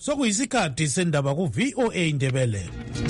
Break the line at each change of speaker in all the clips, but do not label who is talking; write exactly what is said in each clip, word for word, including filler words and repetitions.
Sokuyisikhathi sendaba ku V O A Indebele.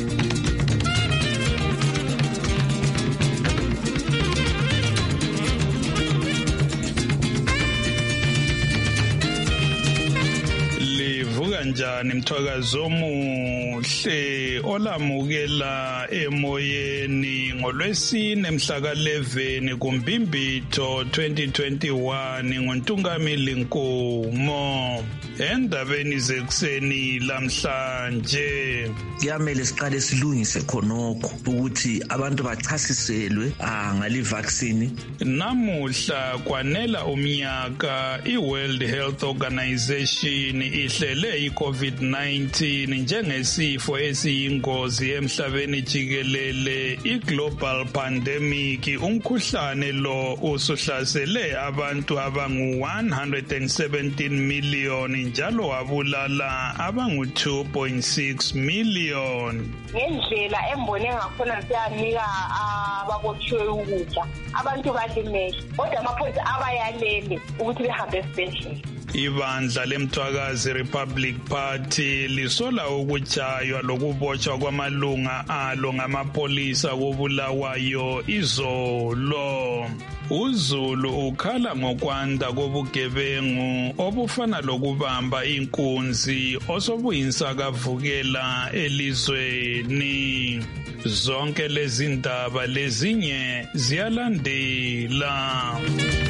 Kanjani mthwakazo omuhle olamukela emoyeni ngolwesine mhla ka eleven kuMbimbitho twenty twenty-one ngoNtungamili Nkomo. Endabeni zekuseni lamhlanje
kuyamele siqale silungise khonokho ukuthi abantu bachasiselwe ngale vaccine.
Namuhla kwanela umnyaka iWorld Health Organization ihlele iCovid nineteen njengesifo esiyingozi emhlabeni jikelele. iGlobal Pandemic umkhuhlane lo usuhlasele abantu abangu one hundred seventeen million njalo wabulala abangu two point six million.
Ngendlela embone ngakhona siyanika ababotshiwe ukudla abantu balimele kodwa amaphoyisa abayalele ukuthi behambe esibhedlela.
Ibandla leMthwakazi Republic Party lisola ukutshaywa lokubotshwa kwamalunga alo ngamapolisa kobulawayo izolo. uZulu ukhala ngokwanda kobugebengu obufana lokubamba inkunzi osobuyinsa kavukela elizweni. Zonke lezi ndaba lezinye ziyalandela.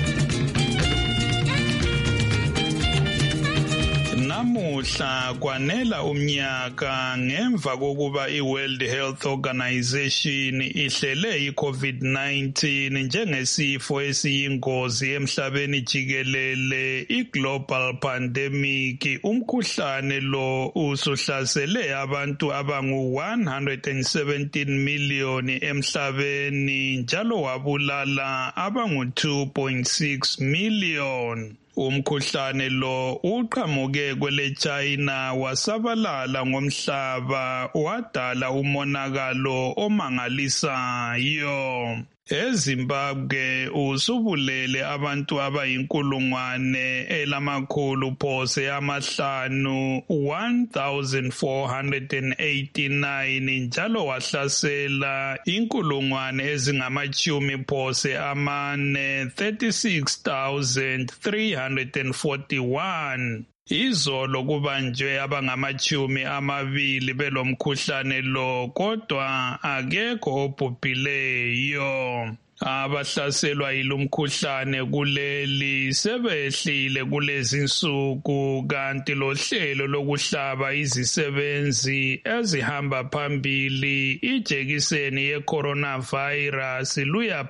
Namuhla kwanela umnyaka ngemva kokuba iWorld Health Organization ihlele iCovid nineteen njengesifo esiyingozi emhlabeni jikelele. iGlobal Pandemic umkhuhlane lo usuhlasele abantu abangu one hundred seventeen million emhlabeni njalo wabulala abangu two point six million. Umkhuhlane lo uqhamuke kwele China wasabalala ngomhlaba wadala umonakalo omangalisayo. eZimbabwe usubulele abantu abayinkulungwane elamakhulu phose amahlanu one thousand four hundred eighty-nine njalo wahlasela inkulungwane ezingamachumi phose amane thirty-six thousand three hundred forty-one. Izolo kubanjwe abangamachumi amabili belomkhuhlane lo kodwa akekho obhubhileyo. Abahlaselwa yilumkhuhlane kuleli sebehlile kulezi insuku kanti lohlelo lokuhlaba izisebenzi ezihamba phambili ijekiseni ye-coronavirus luya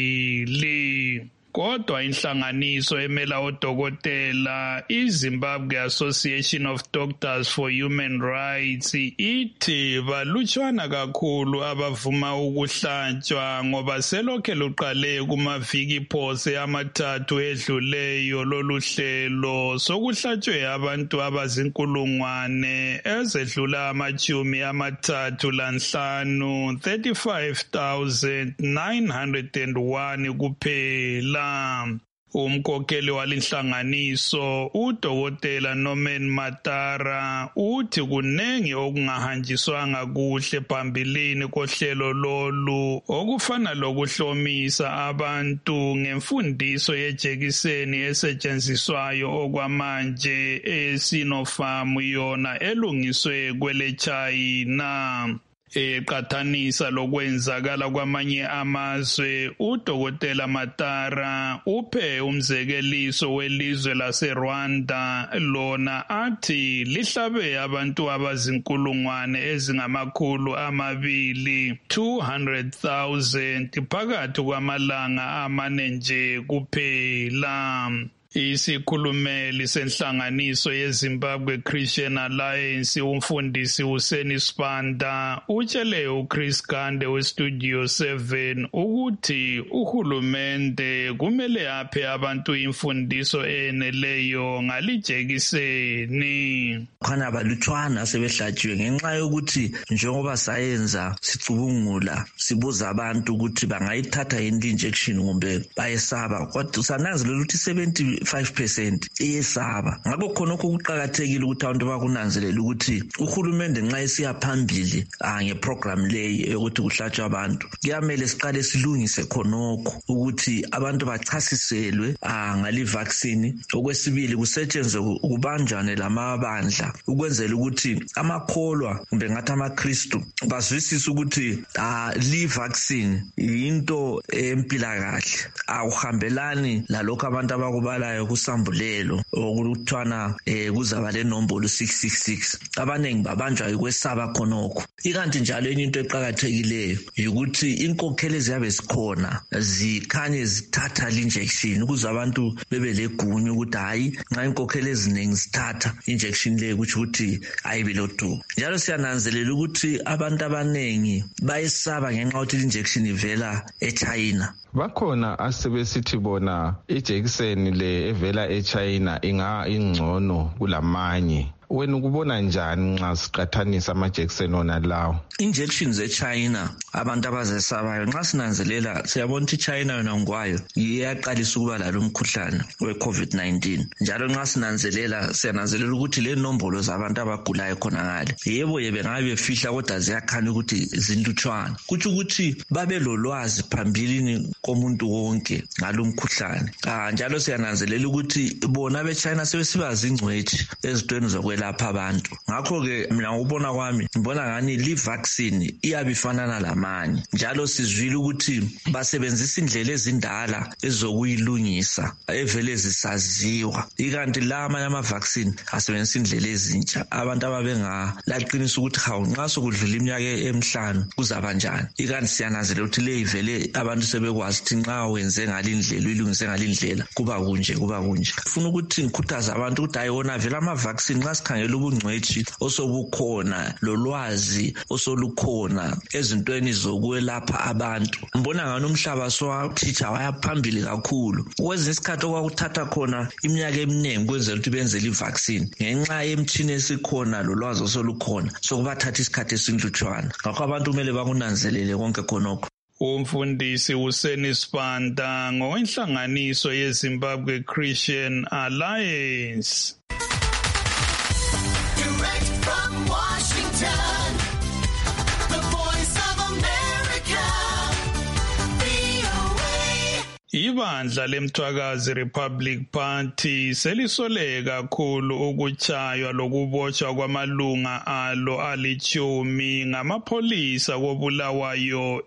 phambili. Kodwa inhlanganiso emela odokotela iZimbabwe Association of Doctors for Human Rights ithi balutshwana kakhulu abavuma ukuhlatshwa ngoba selokhe luqale kumaviki phose amathathu edluleyo loluhlelo sokuhlatshwe abantu abazinkulungwane ezedlula amachumi amathathu lanhlanu thirty-five thousand nine hundred one kuphela. Umkhokheli walinhlanganiso udokotela Norman Matara uthi kunengi okungahanjiswanga kuhle phambilini kohlelo lolu okufana lokuhlomisa abantu ngemfundiso yejekiseni esetshenziswayo okwamanje eSinopharm yona elungiswe kwele China. Eqathanisa lokwenzakala kwamanye amazwe udokotela Matara uphe umzekeliso welizwe laseRwanda lona athi lihlabe abantu abazinkulungwane ezingamakhulu amabili two hundred thousand phakathi kwamalanga amane nje kuphela. Isikhulumeli senhlanganiso yeZimbabwe Christian Alliance umfundisi uSeni Spanda utshele uChris Gande weStudio seven ukuthi uhulumende kumele aphe abantu imfundiso eneleyo ngalijekiseni.
Khona balutshwana sebehlatshiwe ngenxa yokuthi njengoba sayenza sicubungula sibuza abantu ukuthi bangayithatha yini injection kumbe bayesaba kodwa sananzelela ukuthi seventy five percent iyesaba. Ngakho khonokho kuqhakathekile ukuthi abantu bakunanzelela ukuthi uhulumende nxa esiya phambili ngeprogram leyi yokuthi kuhlatshwe abantu kuyamele siqale silungise khonokho ukuthi abantu bachasiselwe ngali vaccine. Okwesibili kusetshenzwe ukubanjane lamabandla ukwenzela ukuthi amakholwa kumbe ngathi amaKristu bazwisise ukuthi li vaccine into empilakahle awuhambelani lalokho abantu abakubalayo kusambulelo okuthwana kuzaba le nombolo six six six. Abanengi babanjwa ukwesaba khonokho. Ikanti njalo enye into eqhakathekileyo ukuthi inkokhelo eziyabe zikhona zikhanye zithatha le injection ukuze abantu bebe legunya ukuthi hayi nxa inkokhelo eziningi zithatha injection leyo kuthi ukuthi ayibilodu. Njalo siyananzelela ukuthi abantu abanengi bayesaba ngenxa yokuthi injection ivela eChina.
Bakhona asebesithi bona ijekiseni le evela eChina inga ingcono kulamanye. Wena ukubona njani nxa siqathanisa amajekiseni ona lawo?
Injections eChina abantu abazesabayo nxa sinanzelela siyabona ukuthi iChina yona ngwayo iyaqalisa ukuba lalo mkhuhlane weCovid nineteen. Njalo nxa sinanzelela siyananzelela ukuthi le nombolo zabantu abagulayo khona ngale yebo yebe ngabe befihla kodwa ziyakhanya ukuthi zindutshwana. Kuthi ukuthi babe lolwazi phambilini komuntu wonke ngalo mkhuhlane. Ah njalo siyananzelela ukuthi bona beChina sebesiba zingcwethi ezintweni zokwe lapha abantu. Ngakho ke mina ngubona kwami ngibona ngani li vaccine iyabifanana lamanye. Njalo sizwile ukuthi basebenzisa indlela ezindala ezokuyilungisa evele zisaziwa. Ikanti la amanye ama vaccine asebenzisa indlela ezintsha. Abantu ababenga laqinisa ukuthi hawu nxa sokudlula iminyaka emihlanu kuzaba njani. Ikanti siyananzelela ukuthi le ivele abantu sebekwazi ukuthi nxa wenze ngalindlela uyilungise ngalindlela kuba kunje kuba kunje. Ufuna ukuthi ngikhuthaza abantu ukuthi ayona vele ama vaccine nxa khangela ubungcwethi osobukhona lolwazi osolukhona ezintweni zokwelapha abantu. Ngibona ngani umhlaba sowathicha wayaphambili kakhulu. Kwezinye isikhathi okwakuthatha khona iminyaka eminingi kwenzela ukuthi benze li vaccine ngenxa yemtshini esikhona lolwazi osolukhona sokubathatha isikhathi esinhlutshwana. Ngakho abantu kumele bakunanzelele konke khonokho.
Umfundisi uSeni Sibanda ngowenhlanganiso yeZimbabwe Christian Alliance.
Washington, the voice of America, V O A.
Ibandla leMthwakazi Republic Party selisole kakhulu ukutshaywa lokubotshwa kwamalunga alo alichumi ngamapholisa koBulawayo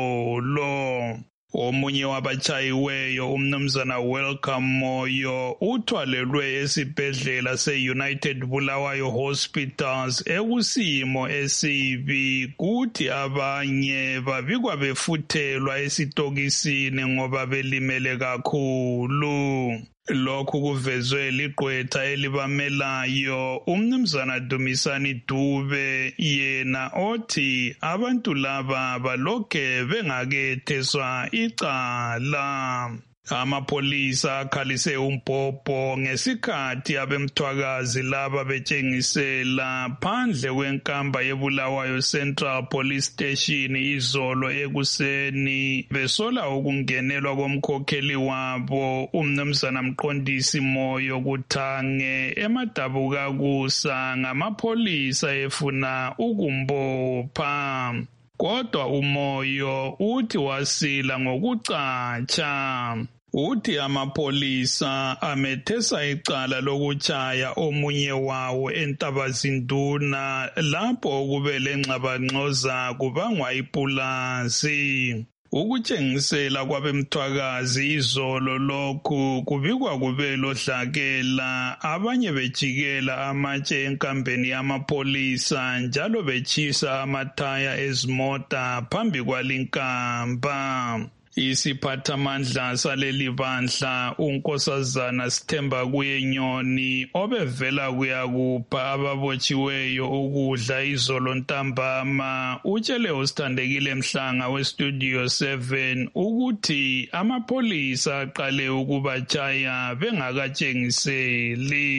izolo. Omunye wabatshayiweyo umnumzana Welcome Moyo uthwalelwe esibhedlela se-United Bulawayo Hospitals ekusimo esibi kuthi abanye babikwa befuthelwa esitokisini ngoba belimele kakhulu. Lokhu kuvezwe ligqwetha elibamelayo umnumzana Dumisani Dube yena othi abantu laba balokhe bengaketheswa icala. Amapolisa akhalise umbhobho ngesikhathi abemthwakazi laba betshengisela phandle kwenkamba yeBulawayo Central Police Station izolo ekuseni besola ukungenelwa komkhokheli wabo umnumzana Mqondisi Moyo Kuthange emadabuka kusa ngamapolisa efuna ukumbopha. Kodwa uMoyo uthi wasila ngokucatsha. Uthi amapolisa amethesa icala lokutshaya omunye wawo eNtabazinduna lapho kube lengxabangxoza kubangwa ipulasi. Ukutshengisela kwabemthwakazi izolo lokhu kubikwa kube lodlakela abanye bejikela amatshe enkambeni yamapolisa njalo betshisa amathaya ezimota phambi kwalinkamba. Isiphathamandla saleli bandla unkosazana Sithemba Kuyenyoni obevela kuyakupha ababotshiweyo ukudla izolo ntambama utshele usithandekile Mhlanga westudio seven ukuthi amapolisa aqale ukubatshaya bengakatshengiseli.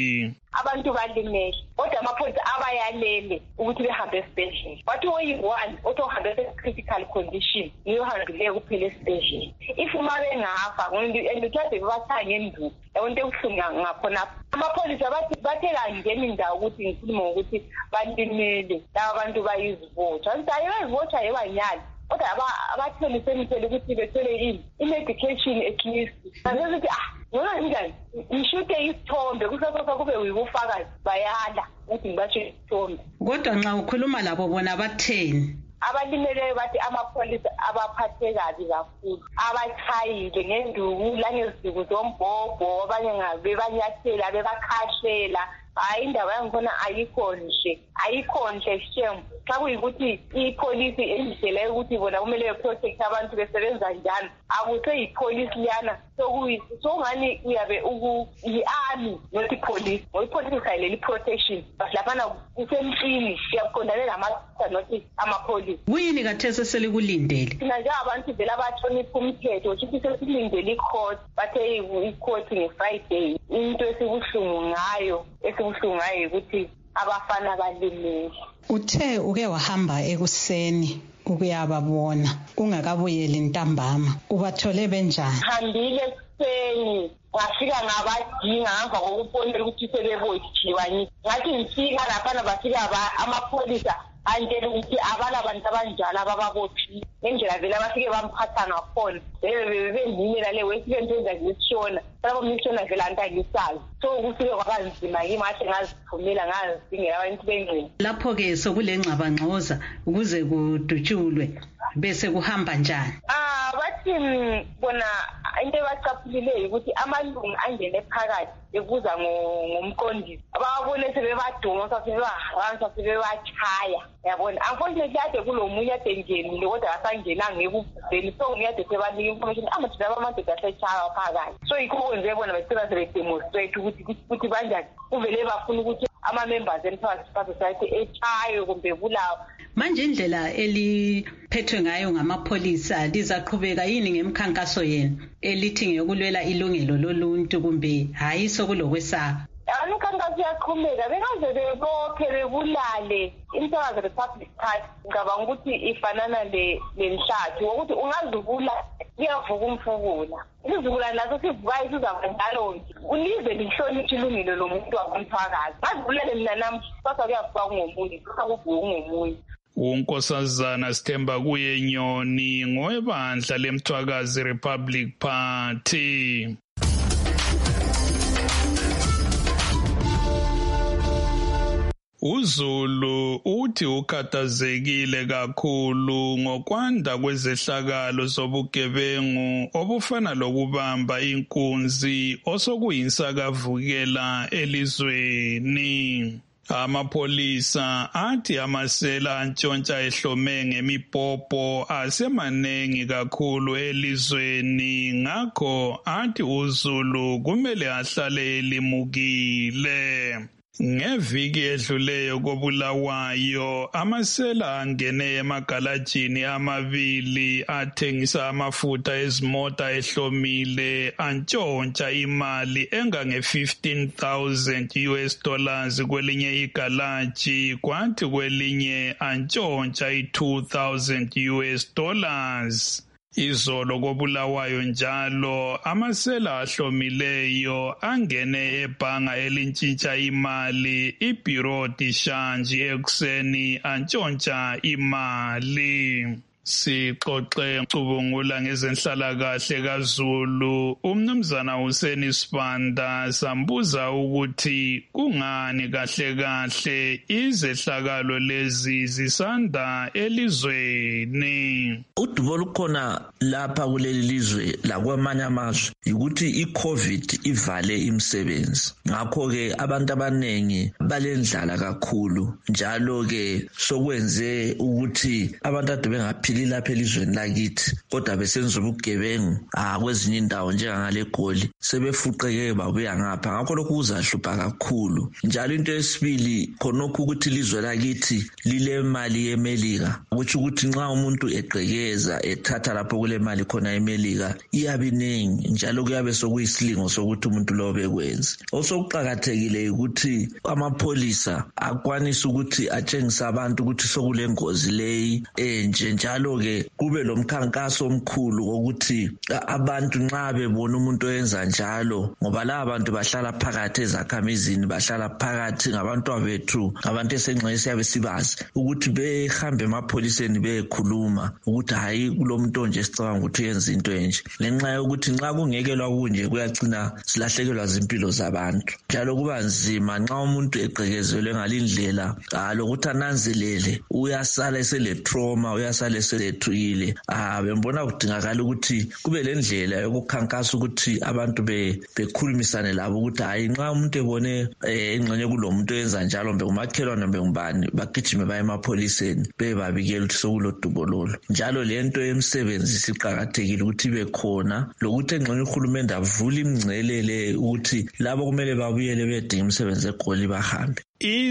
abantu balimele kodwa amapholisa abayalele ukuthi behambe esibhedlela but oyi-one othi ohambe ese-critical condition yiyo ohambileyo kuphela esibhedlela if uma bengafa and uthathe bebathaye ngenduku yabona into ebuhlungu ngakhonapho amapholisa bathe kangena indawo ukuthi ngikhuluma ngokuthi balimele laba bantu bayizivotha ngithi hayi bayizivotha yebanyali kodwa abathelise imithele ukuthi bethole ini i-medication at least azokuthi ah noma njani ngishute isithombe kusasa kube uyibufakazi bayala ukuthi ngibasho isithombe
kodwa nxa ukhuluma labo bona batheni
abalimeleyo bathi amapholisa abaphathe kabi kakhulu abathayile ngenduku langeziduku zombhobho abanye ngabe banyathela bebakhahlela hayi indaba yangikhona ayikho nje ayikho nje shame xa kuyikuthi ipolisi endlela ukuthi bona kumele beprotect abantu besebenza njani akuthe yipolisi liyana sokungani uyabe yi-army not ipolisi ngoba ipolisi isayileli protection but laphana kusemntini siyaqondane namasa not amapolisi
kuyini kathesi selikulindele
thina njengabantu vele abahlonipha umthetho shithi sesilindele i-court bathe i-court nge-Friday into esibuhlungu ngayo esibuhlungu ngayo ukuthi abafana balimele
uthe uke wahamba ekuseni ukuyababona ungakabuyeli ntambama ubathole benjani
hambile ekuseni ngafika ngabadinga ngemva kokubonela ukuthi sebebothiwa ngathi ngifika laphana bafika amapholisa antshela ukuthi abala bantu abanjalo abababophile ngendlela vele abafike bamphatha ngakhona bebendimela le wesibento enza ngisishona lapho ngishona vele antangisayo so kufike kwabanzima kimi ngathi ngaziphumela ngazidingela abantu bengcini
lapho-ke sokulengxabangxoza ukuze kudutshulwe bese kuhamba njani
ah bathi bona into ebacaphulileyo ukuthi amalungu angene phakathi ekuza ngomqondisi ababone sebebadonsa sebebaharansa sebebachaya yabona unfortunately kade kulomunye ade ngenile kodwa asangenanga ekubhubheni so ngiyade sebanika information amadoda abamadoda asechaya phakathi so yikho kwenze bona beseba sebedemonstrate ukuthi ukuthi banjani kuvele bafuna ukuthi ama-members emphakathi society echayo kumbe bulawo
manje indlela eliphethwe ngayo ngamapholisa lizaqhubeka yini ngemkhankaso yenu elithi ngeyokulwela ilungelo loluntu kumbe hayi sokulokwesaba
umkhankaso uyaqhubeka bengaze bebophe bebulale Umsakazo Republic Party ngicabanga ukuthi ifanana lenhlathi ukuthi ungazubula kuyavuka umfukula izizukula nazo sivukayo sizaba njalo nje ulize lihloniphe ilungelo lomuntu womphakathi ngazibulele mina nami sasa kuyavuka ngomunye kuvuka ngomunye
unkosazana Sithemba kuye Nyoni ngowebandla lemthwakazi Republic Party. uZulu uthi ukhathazekile kakhulu ngokwanda kwezehlakalo zobugebengu obufana lokubamba inkunzi osokuyisakavukela elizweni. Amapholisa athi amasela antshontsha ehlome ngemipopo asemanengi kakhulu elizweni ngakho athi uZulu kumele ahlale elimukile. Ngeviki edluleyo koBulawayo amasela angene emagalajini amabili athengisa amafutha ezimota ehlomile antshontsha imali engange fifteen thousand U S dollars kwelinye igalaji kwathi kwelinye antshontsha i two thousand U S dollars. Izolo koBulawayo njalo amasela ahlomileyo angene ebhanga elintshitsha imali iBureau de Change ekuseni antshontsha imali. Sixoxe cubungula ngezenhlalakahle kaZulu umnumzana Hussein Sibanda sambuza ukuthi kungani kahle kahle izehlakalo lezi zisanda elizweni.
Udubo lukhona lapha kuleli lizwe lakwamanye amazwe ukuthi iCovid ivale imisebenzi. Ngakho ke abantu abanengi balendlala kakhulu njalo ke sokwenze ukuthi abantu ade bengaphili beveli lapha elizweni lakithi kodwa besenza ubugebengu ah kwezinye indawo njengangale Goli sebefuqeke babuya ngapha ngakho lokhu kuzahlupha kakhulu. Njalo into yesibili khonokho ukuthi ilizwe lakithi lile mali yeMelika ukuthi ukuthi nxa umuntu eqhekeza ethatha lapho kule mali khona eMelika iyabiningi njalo kuyabe sokuyisilingo sokuthi umuntu lo bekwenza. Osokuqhakathekile ukuthi amapholisa akwanisa ukuthi atshengisa abantu ukuthi sokulengozi leyi enje njalo ke kube lomkhankaso omkhulu ukuthi abantu nxa bebona umuntu oyenza njalo ngoba la abantu bahlala phakathi ezakhamizini bahlala phakathi ngabantu abethu abantu esengxenye yabe sibazi ukuthi behambe emapholiseni bekhuluma ukuthi hayi kulomuntu onje sicabanga ukuthi uyenza into enje lenxa yokuthi nxa kungekelwa kunje kuyagcina silahlekelwa izimpilo zabantu njalo kuba nzima nxa umuntu eqhekezelwe ngalindlela lokuthi ananzelele uyasala esele trauma uyasala eselethukile ah bembona kudingakala ukuthi kube lendlela yokukhankasa ukuthi abantu bekhulumisane labo ukuthi hayi nxa umuntu ebone engxenye kulomuntu oyenza njalo mbe umakhelwane mbe ngubani bagijime baye emapholiseni bebabikela ukuthi sokulodubulolo njalo lento yemsebenzi siqhakathekile ukuthi ibe khona lokuthi engxenye uhulumende avule imingcelele ukuthi labo kumele babuyele bedinga umsebenzi eGoli bahambe.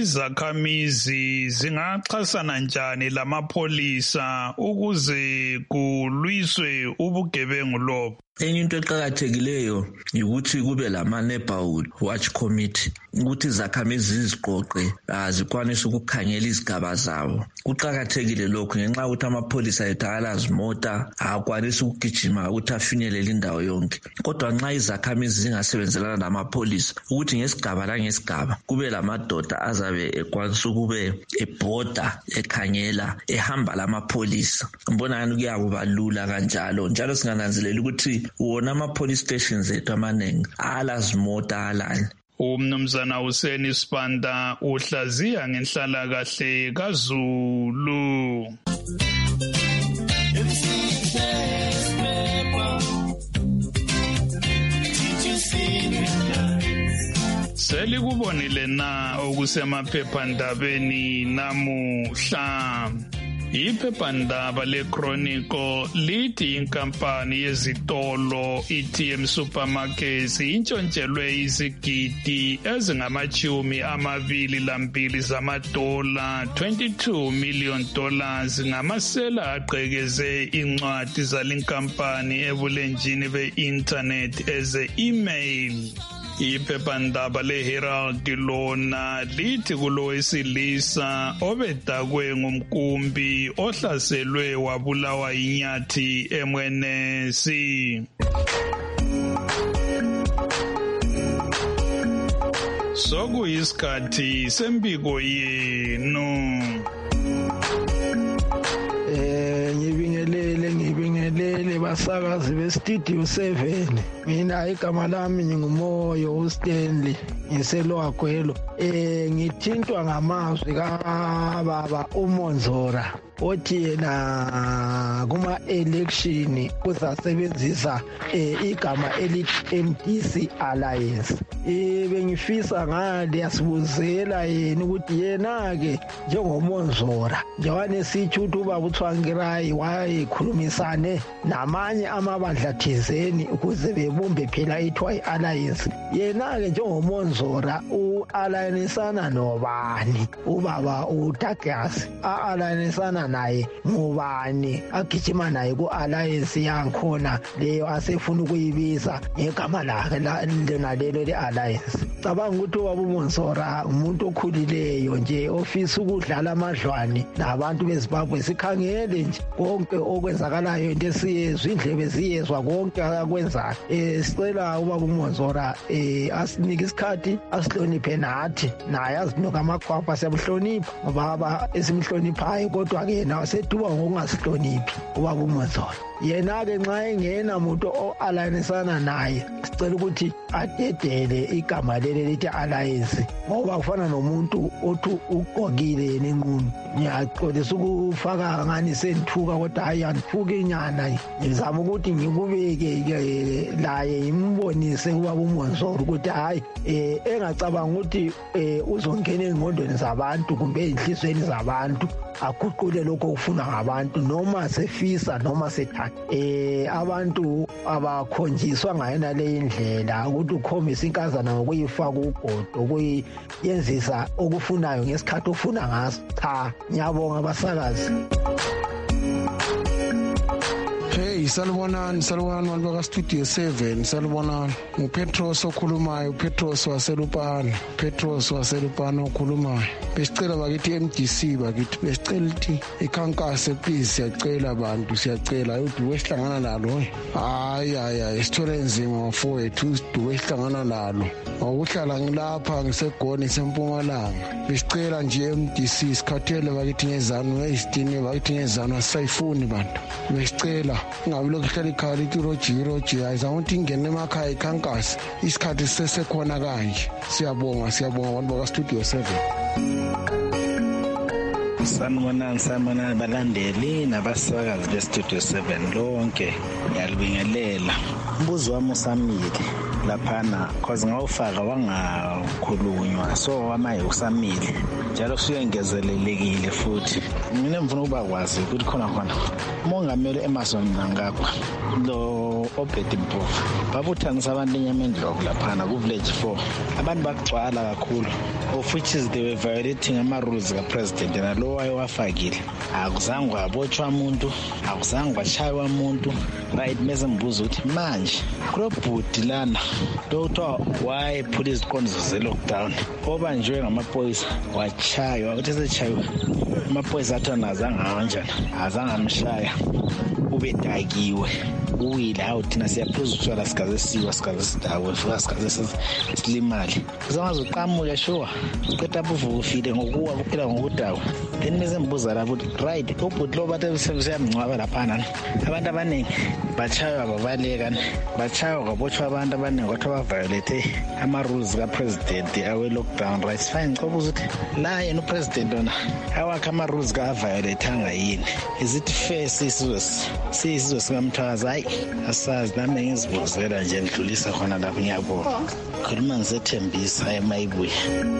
Izakhamizi zingaxhasana njani lamapholisa ukuze kulwiswe ubugebengu lobo?
Enye into eqhakathekileyo ukuthi kube lama neighborhood watch committee ukuthi izakhamizi ziziqoqe zikwanise ukukhangela izigaba zabo. Kuqhakathekile lokho ngenxa ukuthi amapholisa ethala izimota akwanisa ukugijima ukuthi afinyelele indawo yonke. Kodwa nxa izakhamizi zingasebenzelana namapholisa ukuthi ngesigaba la ngesigaba kube lamadoda azabe ekwanisa ukube ebhoda ekhangela ehamba lamapholisa. Ngibona ngani kuyakuba lula kanjalo njalo singananzelela ukuthi wona ama-police stations ethu amaningi alazimota alani.
Umnumzana Hussein Sibanda uhlaziya ngenhlalakahle kaZulu. Selikubonile na okusemaphephandabeni namuhla. Iphephandaba leChronicle lithi inkampani yezitolo I-T M Supermarkets intshontshelwe izigidi ezingamachumi amabili lambili zamadola twenty-two million dollars ngamasela aqhekeze incwadi zalinkampani ebulenjini be-internet eze email. Iphephandaba leHerald lona lithi kulo wesilisa obedakwe ngumkumbi ohlaselwe wabulawa inyathi emwenesi. Sokuyisikhathi sembiko yenu.
Eh ngibingelele ngibingelele basakazi bestudio seven. Mina igama lami ngingumoyo uStanley ngiselwagwelo. Eh ngithintwa ngamazwi kaBaba uMonzora othi yena kuma election uzasebenzisa igama elithi M D C Alliance. Eh bengifisa ngale yasibuzela yena ukuthi yena ke njengoMonzora njengoba sithi ukuthi ubaba uThwangirai wayekhulumisane namanye amabandla thizeni ukuze bebumbe phela ithiwa Alliance. Yena ke njengoMonzora u-allianisana nobani ubaba uDouglas a-allianisana naye ngubani agijima naye ku-alliance yankhona leyo asefuna ukuyibiza ngegama lakhe lona lelo le-alliance. Cabanga ukuthi ubaba uMonzora umuntu okhulileyo nje ofisa ukudlala amadlwane nabantu beZimbabwe sikhangele nje konke okwenzakalayo into esiyezwa indlebe ziyezwa konke akwenzayo. Eh sicela ubaba uMonzora eh asinike isikhathi asihloniphe nathi naye azinuka amakhwapha siyabuhlonipha ngoba esimhloniphayo kodwa ke yena seduba ngokungasihloniphi ubaba uMonzora. yena-ke nxa engena muntu o-alanisana naye sicela ukuthi adedele igama leli lithi alliance ngoba kufana nomuntu othi ugqokile yena enqunu. Ngiyaxolisa ukufaka ngani senthuka kodwa hayi anthuka inyana ngizama ukuthi ngikubeke laye ngimbonise ubaba uMonzolo ukuthi hayi eh engacabanga ukuthi uzongena engqondweni zabantu kumbe enhlizweni zabantu aguqule lokho okufuna ngabantu noma sefisa noma sethatha eh abantu abakhonjiswa ngayena le indlela ukuthi ukhombisa inkazana ngokuyifaka ugodo ukuyenzisa okufunayo ngesikhathi ofuna ngaso. Cha, ngiyabonga abasakazi.
Hey, salubonani salubonani abantu baka Studio seven. Salubonani, nguPetros okhulumayo, uPetros waselupana Petros waselupana okhulumayo. Besicela bakithi M D C bakithi besicela ukuthi ikhankase please, siyacela abantu siyacela ukuthi wesihlangana nalo hayi hayi isithole nzima mfowethu usiduwe esihlangana nalo ngokuhlala ngilapha ngisegoni sempumalanga. Besicela nje M D C sikhathele bakithi ngezanu ezitini bakithi ngezanu asayifuni bantu. Besicela ngabe lokuhlala ikhaya lithi roji roji ayizama ukuthi ingene emakhaya ikhankase isikhathi sisesekhona kanje. Siyabonga siyabonga abantu baka Studio seven.
Sanibonani sanibonani balandeli nabasakazi be-Studio seven lonke ngiyalibingelela. Umbuzo wami usamile laphana cause ngawufaka wangakhulunywa so wamaye usamile njalo kusuyengezelelekile futhi. Mina ngifuna ukuba kwazi ukuthi khona khona umongameli Emerson Mnangagwa lo Obed Mpofu babuthanisa abantu enyamendlovu laphana ku village four. Abantu bagcwala kakhulu of which is they were violating ama rules ka president nalo wayewafakile. Akuzange kwabotshwa umuntu, akuzange kwashaywa umuntu. Right, mase ngibuza ukuthi manje kulobhudi lana Doctor why police iziqondiso ze-lockdown obanjwe ngamaphoyisa wachaywa uthi sechaywa amaphoyisa athi azange kanjani azange amshaya ubedakiwe uwile hawu thina siyaphuza utshwala sikaze siwa sikaze sidawe futhi sikaze silimali uzangaze uqamuke sure qeda buvuka ufile ngokuwa kuphela ngokudawa. Then mase ngibuza lapho right ubhudi lo bathe siyamncwaba laphana abantu abaningi bachaywa babaleka bachaywa kwabotshwa abantu abaningi kwathi baviolate ama-rules ka-president awe-lockdown rights fine. Ngokubuza ukuthi la yena upresident ona awakhe ama-rules ka-aviolatanga yini? Is it fair sisizwe sisizwe sikamthakazi? Hayi asazi nami ngizibuzela nje ngidlulisa khona lapho. Ngiyabonga khuluma ngisethembisa emayibuye.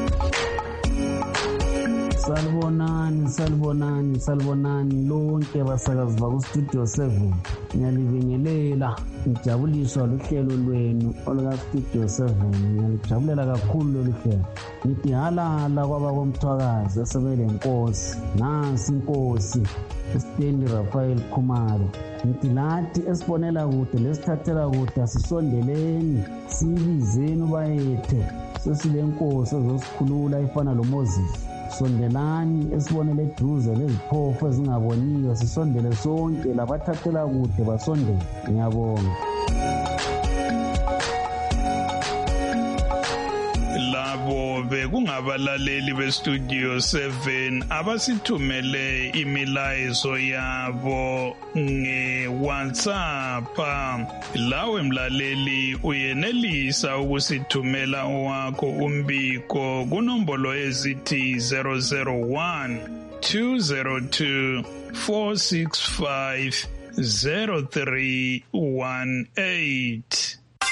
Salibonani salibonani salibonani lonke basakazi baku Studio seven. Ngiyalibingelela ngijabuliswa luhlelo lwenu oluka Studio seven. Ngiyalijabulela kakhulu lolu hlelo. Ngithi halala kwaba komthwakazi asebele inkosi nansi inkosi uStandi Raphael Khumalo. Ngithi lathi esibonela kude lesithathela kude asisondeleni sibizeni ubayethe sesile nkosi ezosikhulula ifana lo Moses. Sondelani esibonele eduze leziphofu ezingaboniyo sisondele sonke labathathela kude basondele. Ngiyabonga.
Labo bekungabalaleli be-Studio seven abasithumele imilayezo yabo nge-WhatsApp. Lawe mlaleli uyenelisa ukusithumela owakho umbiko kunombolo ezithi zero zero one two zero two four six five zero three one eight.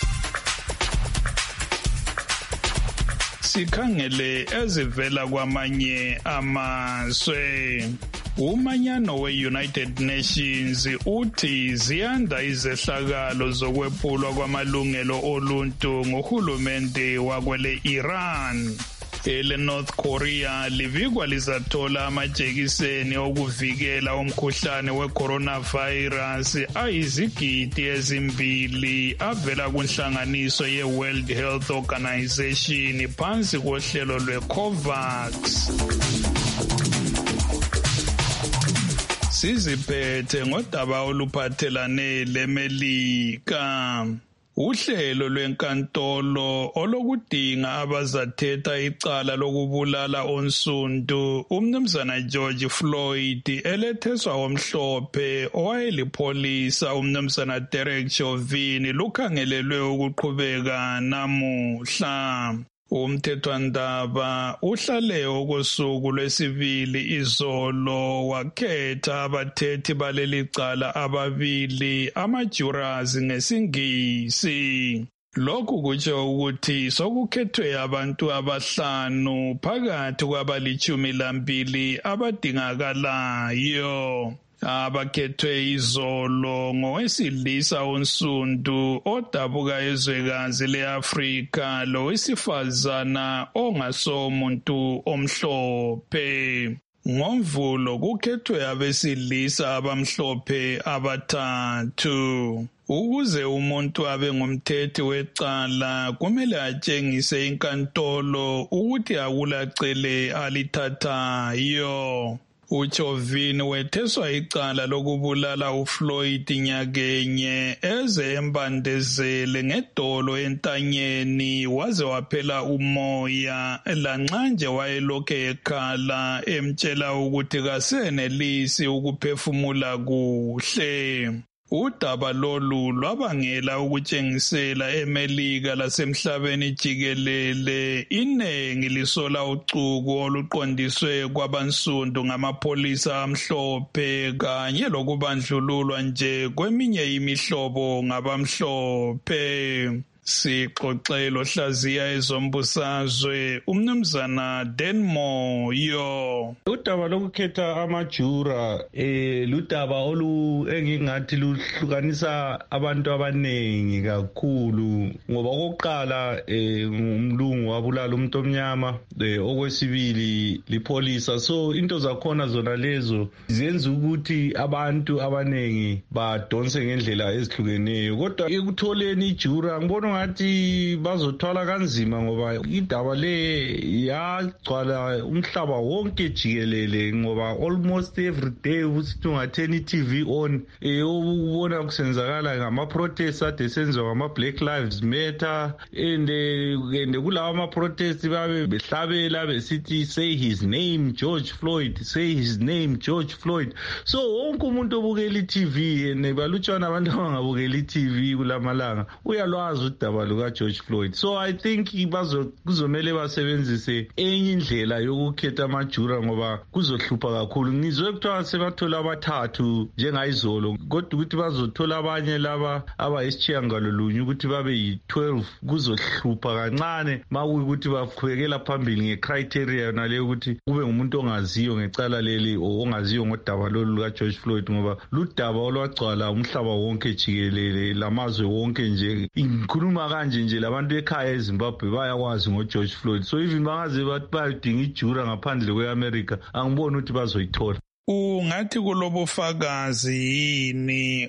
Sikhangele ezivela kwamanye amazwe. Umanyano we-United Nations uthi ziyanda izehlakalo zokwephulwa kwamalungelo oluntu ngohulumende wakwele Iran. Ele North Korea livikwa lizathola amajekiseni okuvikela umkhuhlane we-coronavirus ayizigidi ezimbili avela kunhlanganiso ye-World Health Organization phansi kohlelo lwe-COVAX. Siziphethe ngodaba oluphathelane leMelika. Uhlelo lwenkantolo olokudinga abazathetha icala lokubulala onsundu umnumzana George Floyd eletheswa omhlophe owayelipholisa umnumzana Derek Chauvin lukhangelelwe ukuqhubeka namuhla. Umthethwandaba uhlale okosuku lwesibili izolo wakhetha abathethi baleli cala ababili amajurors ngesingisi. Lokhu kutsho ukuthi sokukhethwe abantu abahlanu phakathi kwabalitshumi lambili abadingakalayo. Abakhethwe izolo ngowesilisa onsundu odabuka ezwekazi le-Afrika lowesifazana ongasomuntu omhlophe. NgoMvulo kukhethwe abesilisa abamhlophe abathathu. Ukuze umuntu abe ngumthethi wecala kumele atshengise inkantolo ukuthi akulacele alithathayo. uChauvin wetheswa icala lokubulala uFloyd nyakenye eze embandezele ngedolo entanyeni waze waphela umoya lanxa nje wayelokhe ekhala emtshela ukuthi kasenelisi ukuphefumula kuhle. Udaba lolu lwabangela ukutshengisela eMelika lasemhlabeni jikelele iningi lisola ucuku oluqondiswe kwabansundu ngamapholisa amhlophe kanye lokubandlululwa nje kweminye imihlobo ngabamhlophe. Sixoxelo hlaziya ezombusazwe umnumzana Denmo yo.
Udaba lokukhetha amajura eh ludaba olu engingathi luhlukanisa abantu abanengi kakhulu ngoba okokuqala eh umlungu wabulala umuntu omnyama okwesibili lipolisa so into zakhona zona lezo zenza ukuthi abantu abanengi badonse ngendlela ezihlukeneyo kodwa ekutholeni ijura ngibona ngathi bazothwala kanzima ngoba idaba le yagcwala umhlaba wonke jikelele ngoba almost every day usithi ungatheni T V on eyobona kusenzakala ngama protests ade senziwa ngama Black Lives Matter and and kulawa ama protests babe behlabela besithi say his name George Floyd, say his name George Floyd. So wonke umuntu obukela i-T V nebalutshwana abantu abangabukela i-T V kulamalanga uyalwazi udaba luka George Floyd. So I think bazo kuzomele basebenzise enye indlela yokukhetha amajura ngoba kuzohlupha kakhulu. Ngizwe kuthiwa sebathola abathathu njengayizolo kodwa ukuthi bazothola abanye laba abayisitshiyangalolunye ukuthi babe yi-twelve kuzohlupha kancane makuyikuthi baqhubekela phambili ngecriteria nale ukuthi kube ngumuntu ongaziyo ngecala leli ongaziyo ngodaba lolu luka George Floyd ngoba ludaba olwagcwala umhlaba wonke jikelele lamazwe wonke nje. Ngikhuluma kanje nje labantu ekhaya eZimbabwe bayakwazi ngoGeorge Floyd, so even bangaze bathi bayadinga ijura ngaphandle kweAmerica angiboni ukuthi bazoyithola.
Ungathi kulobufakazi yini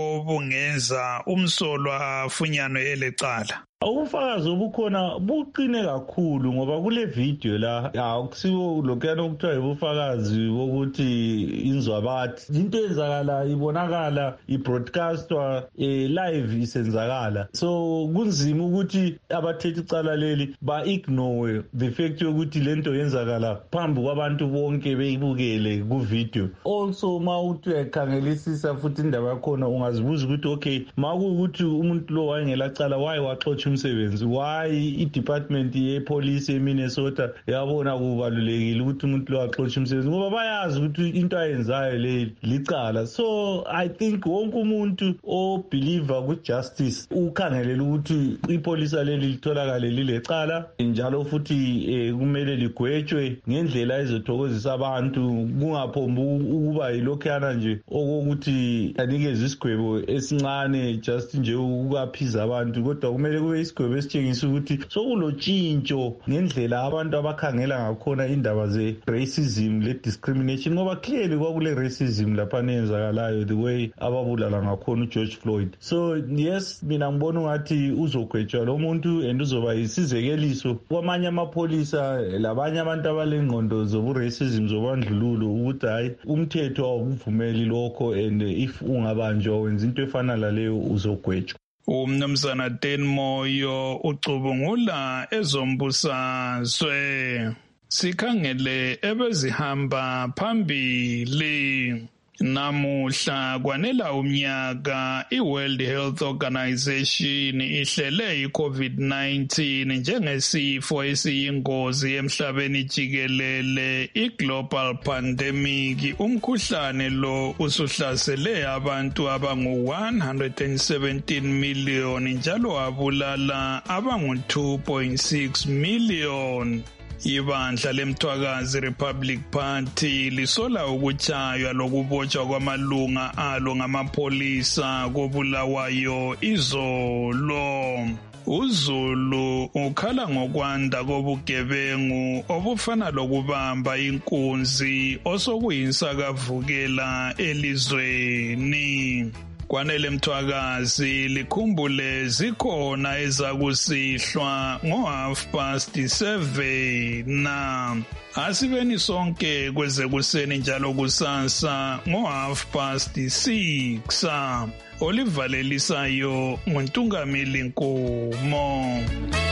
obungeza umsolwa afunyanwe elecala?
Ubufakazi obukhona buqine kakhulu ngoba kule video la akusiwo lokuyana okuthiwa ubufakazi bokuthi inzwabathi into enzakala ibonakala ibroadcastwa eh, live isenzakala, so kunzima ukuthi abathethi icala leli ba ignore the fact yokuthi lento yenzakala phambi kwabantu bonke beyibukele ku video. Also ma uthi ekhangelisisa futhi indaba yakhona ungazibuza ukuthi okay makuukuthi umuntu lo wayengelacala why waxotsha umsebenzi, why i-department yepolice eMinnesota yabona kubalulekile ukuthi umuntu lo axotshe umsebenzi ngoba bayazi ukuthi into ayenzayo le licala. So I think wonke umuntu obeliever ku justice ukhangelela ukuthi ipolice leli litholakale lilecala njalo futhi kumele ligwetshwe ngendlela ezothokozisa abantu kungaphombi ukuba yilokhana nje okokuthi anikeze isigwebo esincane just nje ukaphiza abantu, kodwa kumele kube isigwebo esitshengisa ukuthi sokulotshintsho ngendlela abantu abakhangela ngakhona indaba ze racism le discrimination ngoba clearly kwakule racism lapha nenzakalayo the way ababulala ngakhona uGeorge Floyd. So yes, mina ngibona ngathi uzogwetshwa lo muntu and uzoba isizekeliso kwamanye amapholisa labanye abantu abalengqondo zobu racism zobandlululo ukuthi hayi umthetho awuvumeli lokho and if ungabanjwa wenza into efana laleyo uzogwetshwa.
Umnumzana Dan Moyo ucubungula ezombusazwe. Sikhangele ebezihamba phambili. Namuhla kwanela umnyaka iWorld Health Organization ihlele iCovid nineteen njengesifo esiyingozi emhlabeni jikelele iglobal pandemic. Umkhuhlane lo usuhlasele abantu abangu one hundred seventeen million njalo wabulala abangu two point six million. Ibandla lemthwakazi Republic Party lisola ukutshaywa lokubotshwa kwamalunga alo ngamapholisa kobulawayo izolo. uZulu ukhala ngokwanda kobugebengu obufana lokubamba inkunzi osokuyisakavukela elizweni. Kwanele Mthwakazi likhumbule zikhona ezakusihlwa ngo half past seven na asibeni sonke kweze kuseni njalo kusasa ngo half past six. Olivalelisayo nguNtungamili Nkomo.